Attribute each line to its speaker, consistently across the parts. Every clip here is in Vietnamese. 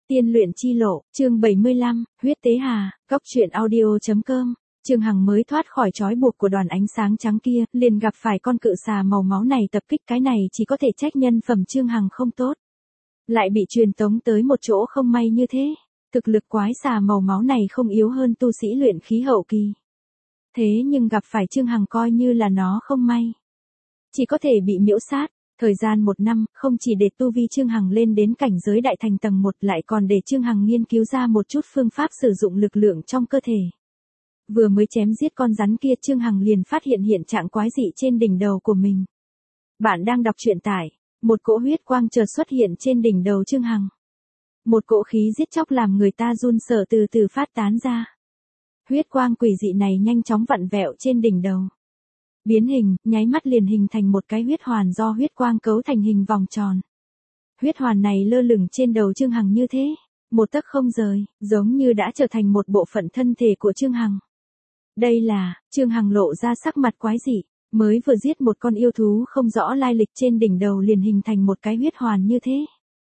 Speaker 1: Tiên luyện chi lộ, chương 75, huyết tế hà, góc truyện audio.com. Trương Hằng mới thoát khỏi trói buộc của đoàn ánh sáng trắng kia, liền gặp phải con cự xà màu máu này tập kích, cái này chỉ có thể trách nhân phẩm Trương Hằng không tốt. Lại bị truyền tống tới một chỗ không may như thế. Thực lực quái xà màu máu này không yếu hơn tu sĩ luyện khí hậu kỳ. Thế nhưng gặp phải Trương Hằng coi như là nó không may. Chỉ có thể bị miễu sát. Thời gian 1 năm, không chỉ để tu vi Trương Hằng lên đến cảnh giới đại thành tầng 1, lại còn để Trương Hằng nghiên cứu ra một chút phương pháp sử dụng lực lượng trong cơ thể. Vừa mới chém giết con rắn kia, Trương Hằng liền phát hiện hiện trạng quái dị trên đỉnh đầu của mình. Bạn đang đọc truyện tải, một cỗ huyết quang chợt xuất hiện trên đỉnh đầu Trương Hằng. Một cỗ khí giết chóc làm người ta run sợ từ từ phát tán ra. Huyết quang quỷ dị này nhanh chóng vặn vẹo trên đỉnh đầu. Biến hình, nháy mắt liền hình thành một cái huyết hoàn do huyết quang cấu thành hình vòng tròn. Huyết hoàn này lơ lửng trên đầu Trương Hằng như thế, một tấc không rời, giống như đã trở thành một bộ phận thân thể của Trương Hằng. Đây là, Trương Hằng lộ ra sắc mặt quái dị, mới vừa giết một con yêu thú không rõ lai lịch, trên đỉnh đầu liền hình thành một cái huyết hoàn như thế.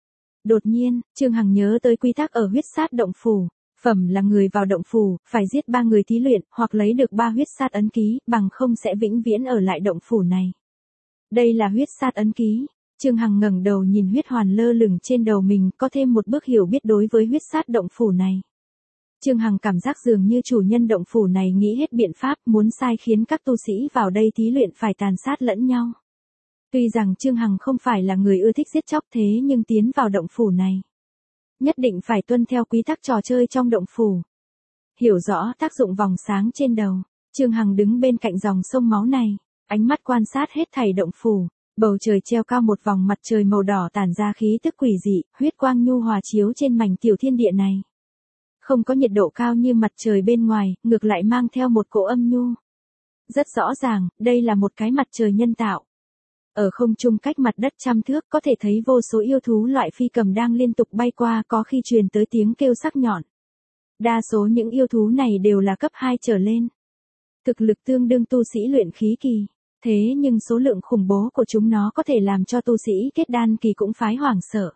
Speaker 1: Đột nhiên, Trương Hằng nhớ tới quy tắc ở huyết sát động phủ. Phẩm là người vào động phủ, phải giết 3 người thí luyện, hoặc lấy được 3 huyết sát ấn ký, bằng không sẽ vĩnh viễn ở lại động phủ này. Đây là huyết sát ấn ký. Trương Hằng ngẩng đầu nhìn huyết hoàn lơ lửng trên đầu mình, có thêm một bước hiểu biết đối với huyết sát động phủ này. Trương Hằng cảm giác dường như chủ nhân động phủ này nghĩ hết biện pháp, muốn sai khiến các tu sĩ vào đây thí luyện phải tàn sát lẫn nhau. Tuy rằng Trương Hằng không phải là người ưa thích giết chóc, thế nhưng tiến vào động phủ này, nhất định phải tuân theo quy tắc trò chơi trong động phủ. Hiểu rõ tác dụng vòng sáng trên đầu, Trương Hằng đứng bên cạnh dòng sông máu này, ánh mắt quan sát hết thảy động phủ. Bầu trời treo cao một vòng mặt trời màu đỏ tản ra khí tức quỷ dị, huyết quang nhu hòa chiếu trên mảnh tiểu thiên địa này. Không có nhiệt độ cao như mặt trời bên ngoài, ngược lại mang theo một cỗ âm nhu. Rất rõ ràng, đây là một cái mặt trời nhân tạo. Ở không trung cách mặt đất 100 thước, có thể thấy vô số yêu thú loại phi cầm đang liên tục bay qua, có khi truyền tới tiếng kêu sắc nhọn. Đa số những yêu thú này đều là cấp 2 trở lên. Thực lực tương đương tu sĩ luyện khí kỳ. Thế nhưng số lượng khủng bố của chúng nó có thể làm cho tu sĩ kết đan kỳ cũng phái hoảng sợ.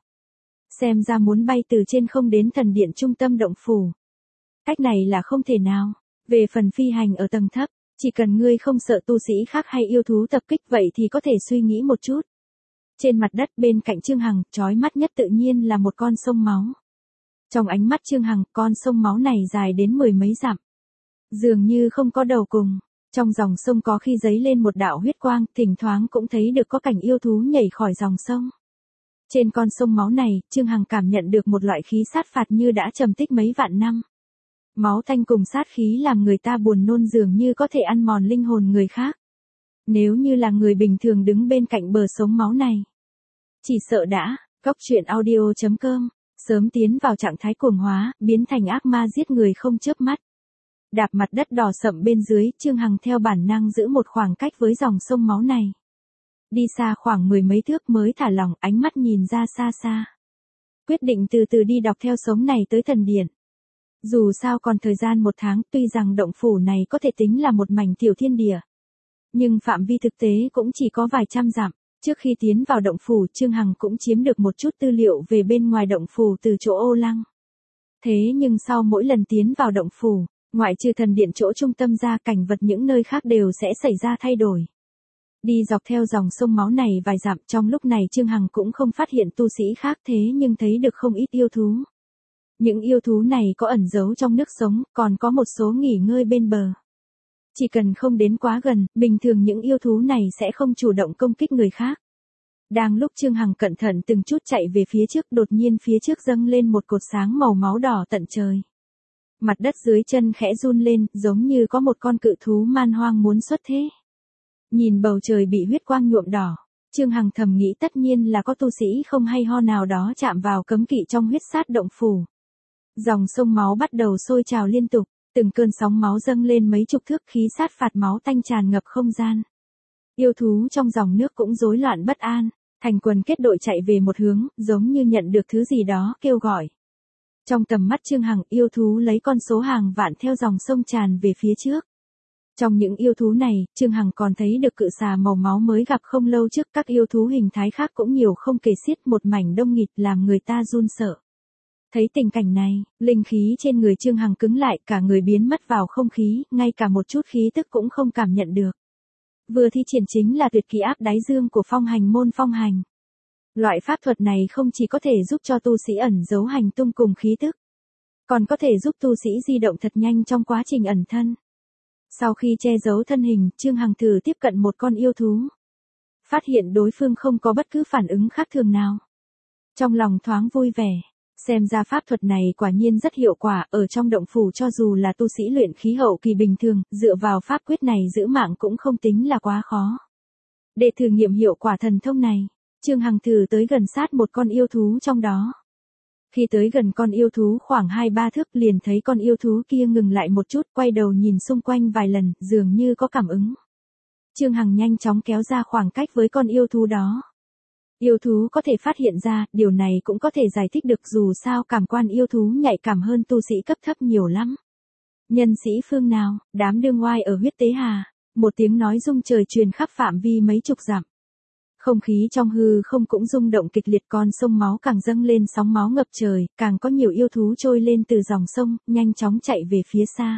Speaker 1: Xem ra muốn bay từ trên không đến thần điện trung tâm động phủ. Cách này là không thể nào. Về phần phi hành ở tầng thấp, chỉ cần ngươi không sợ tu sĩ khác hay yêu thú tập kích, vậy thì có thể suy nghĩ một chút. Trên mặt đất bên cạnh Trương Hằng, chói mắt nhất tự nhiên là một con sông máu. Trong ánh mắt Trương Hằng, con sông máu này dài đến 10 mấy dặm. Dường như không có đầu cùng. Trong dòng sông có khi giấy lên một đạo huyết quang, thỉnh thoảng cũng thấy được có cảnh yêu thú nhảy khỏi dòng sông. Trên con sông máu này, Trương Hằng cảm nhận được một loại khí sát phạt như đã trầm tích mấy vạn năm. Máu tanh cùng sát khí làm người ta buồn nôn, dường như có thể ăn mòn linh hồn người khác. Nếu như là người bình thường đứng bên cạnh bờ sông máu này, chỉ sợ đã, góc truyện audio.com, sớm tiến vào trạng thái cuồng hóa, biến thành ác ma giết người không chớp mắt. Đạp mặt đất đỏ sậm bên dưới, Trương Hằng theo bản năng giữ một khoảng cách với dòng sông máu này. Đi xa khoảng 10 mấy thước mới thả lỏng, ánh mắt nhìn ra xa xa. Quyết định từ từ đi dọc theo sông này tới thần điện. Dù sao còn thời gian 1 tháng, tuy rằng động phủ này có thể tính là một mảnh tiểu thiên địa, nhưng phạm vi thực tế cũng chỉ có vài trăm dặm. Trước khi tiến vào động phủ, Trương Hằng cũng chiếm được một chút tư liệu về bên ngoài động phủ từ chỗ Ô Lăng. Thế nhưng sau mỗi lần tiến vào động phủ, ngoại trừ thần điện chỗ trung tâm ra, cảnh vật những nơi khác đều sẽ xảy ra thay đổi. Đi dọc theo dòng sông máu này vài dặm, trong lúc này Trương Hằng cũng không phát hiện tu sĩ khác, thế nhưng thấy được không ít yêu thú. Những yêu thú này có ẩn giấu trong nước sống, còn có một số nghỉ ngơi bên bờ. Chỉ cần không đến quá gần, bình thường những yêu thú này sẽ không chủ động công kích người khác. Đang lúc Trương Hằng cẩn thận từng chút chạy về phía trước, đột nhiên phía trước dâng lên một cột sáng màu máu đỏ tận trời. Mặt đất dưới chân khẽ run lên, giống như có một con cự thú man hoang muốn xuất thế. Nhìn bầu trời bị huyết quang nhuộm đỏ, Trương Hằng thầm nghĩ tất nhiên là có tu sĩ không hay ho nào đó chạm vào cấm kỵ trong huyết sát động phủ. Dòng sông máu bắt đầu sôi trào liên tục, từng cơn sóng máu dâng lên mấy chục thước, khí sát phạt máu tanh tràn ngập không gian. Yêu thú trong dòng nước cũng rối loạn bất an, thành quần kết đội chạy về một hướng, giống như nhận được thứ gì đó kêu gọi. Trong tầm mắt Trương Hằng, yêu thú lấy con số hàng vạn theo dòng sông tràn về phía trước. Trong những yêu thú này, Trương Hằng còn thấy được cự xà màu máu mới gặp không lâu trước, các yêu thú hình thái khác cũng nhiều không kể xiết, một mảnh đông nghịt làm người ta run sợ. Thấy tình cảnh này, linh khí trên người Trương Hằng cứng lại, cả người biến mất vào không khí, ngay cả một chút khí tức cũng không cảm nhận được. Vừa thi triển chính là tuyệt kỹ áp đáy dương của phong hành môn phong hành. Loại pháp thuật này không chỉ có thể giúp cho tu sĩ ẩn giấu hành tung cùng khí tức, còn có thể giúp tu sĩ di động thật nhanh trong quá trình ẩn thân. Sau khi che giấu thân hình, Trương Hằng thử tiếp cận một con yêu thú. Phát hiện đối phương không có bất cứ phản ứng khác thường nào. Trong lòng thoáng vui vẻ, xem ra pháp thuật này quả nhiên rất hiệu quả, ở trong động phủ cho dù là tu sĩ luyện khí hậu kỳ bình thường, dựa vào pháp quyết này giữ mạng cũng không tính là quá khó. Để thử nghiệm hiệu quả thần thông này, Trương Hằng thử tới gần sát một con yêu thú trong đó. Khi tới gần con yêu thú khoảng 2-3 thước liền thấy con yêu thú kia ngừng lại một chút, quay đầu nhìn xung quanh vài lần, dường như có cảm ứng. Trương Hằng nhanh chóng kéo ra khoảng cách với con yêu thú đó. Yêu thú có thể phát hiện ra, điều này cũng có thể giải thích được, dù sao cảm quan yêu thú nhạy cảm hơn tu sĩ cấp thấp nhiều lắm. Nhân sĩ phương nào, đám đương oai ở huyết tế hà, một tiếng nói rung trời truyền khắp phạm vi mấy chục dặm. Không khí trong hư không cũng rung động kịch liệt, con sông máu càng dâng lên, sóng máu ngập trời, càng có nhiều yêu thú trôi lên từ dòng sông, nhanh chóng chạy về phía xa.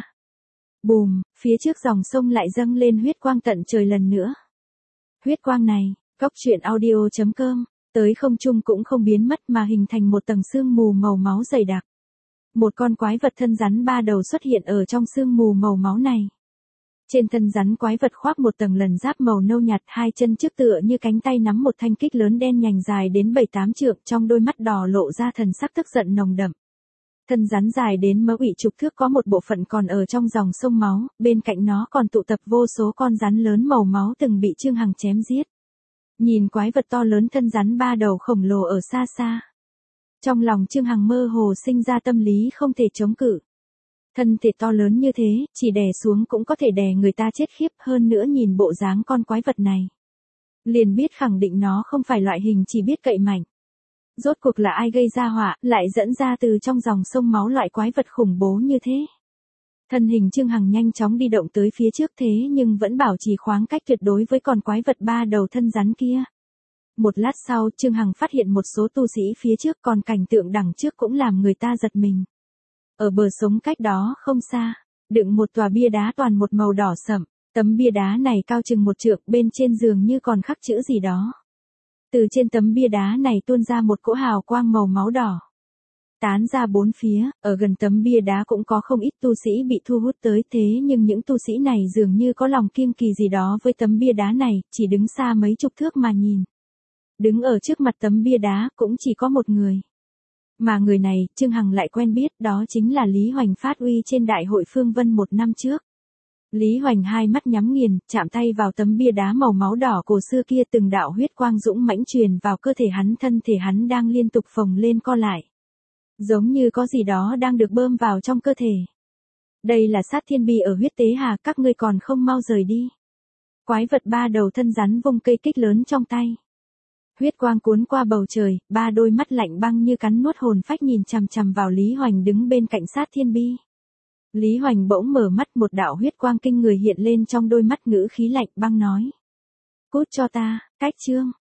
Speaker 1: Bùm, phía trước dòng sông lại dâng lên huyết quang tận trời lần nữa. Huyết quang này, coctruyện.audio.com, tới không trung cũng không biến mất mà hình thành một tầng sương mù màu máu dày đặc. Một con quái vật thân rắn 3 đầu xuất hiện ở trong sương mù màu máu này. Trên thân rắn quái vật khoác một tầng lân giáp màu nâu nhạt, 2 chân trước tựa như cánh tay nắm một thanh kích lớn đen nhành dài đến 7-8 trượng, trong đôi mắt đỏ lộ ra thần sắc tức giận nồng đậm. Thân rắn dài đến mớ ủy chục thước có một bộ phận còn ở trong dòng sông máu, bên cạnh nó còn tụ tập vô số con rắn lớn màu máu từng bị Trương Hằng chém giết. Nhìn quái vật to lớn thân rắn 3 đầu khổng lồ ở xa xa. Trong lòng Trương Hằng mơ hồ sinh ra tâm lý không thể chống cự. Thân thể to lớn như thế, chỉ đè xuống cũng có thể đè người ta chết khiếp, hơn nữa nhìn bộ dáng con quái vật này. Liền biết khẳng định nó không phải loại hình chỉ biết cậy mạnh. Rốt cuộc là ai gây ra họa, lại dẫn ra từ trong dòng sông máu loại quái vật khủng bố như thế. Thân hình Trương Hằng nhanh chóng đi động tới phía trước, thế nhưng vẫn bảo trì khoảng cách tuyệt đối với con quái vật 3 đầu thân rắn kia. Một lát sau, Trương Hằng phát hiện một số tu sĩ phía trước, còn cảnh tượng đằng trước cũng làm người ta giật mình. Ở bờ sống cách đó không xa, đựng một tòa bia đá toàn một màu đỏ sẫm, tấm bia đá này cao chừng 1 trượng, bên trên giường như còn khắc chữ gì đó. Từ trên tấm bia đá này tuôn ra một cỗ hào quang màu máu đỏ. Tán ra 4 phía, ở gần tấm bia đá cũng có không ít tu sĩ bị thu hút tới, thế nhưng những tu sĩ này dường như có lòng kiêng kỳ gì đó với tấm bia đá này, chỉ đứng xa mấy chục thước mà nhìn. Đứng ở trước mặt tấm bia đá cũng chỉ có một người. Mà người này, Trương Hằng lại quen biết, đó chính là Lý Hoành phát uy trên đại hội Phương Vân 1 năm trước. Lý Hoành hai mắt nhắm nghiền, chạm tay vào tấm bia đá màu máu đỏ cổ xưa kia, từng đạo huyết quang dũng mãnh truyền vào cơ thể hắn, thân thể hắn đang liên tục phồng lên co lại. Giống như có gì đó đang được bơm vào trong cơ thể. Đây là sát thiên bi ở huyết tế hà, các ngươi còn không mau rời đi. Quái vật 3 đầu thân rắn vung cây kích lớn trong tay. Huyết quang cuốn qua bầu trời, 3 đôi mắt lạnh băng như cắn nuốt hồn phách nhìn chằm chằm vào Lý Hoành đứng bên cạnh sát thiên bi. Lý Hoành bỗng mở mắt, một đạo huyết quang kinh người hiện lên trong đôi mắt, ngữ khí lạnh băng nói. Cút cho ta, cách Trương.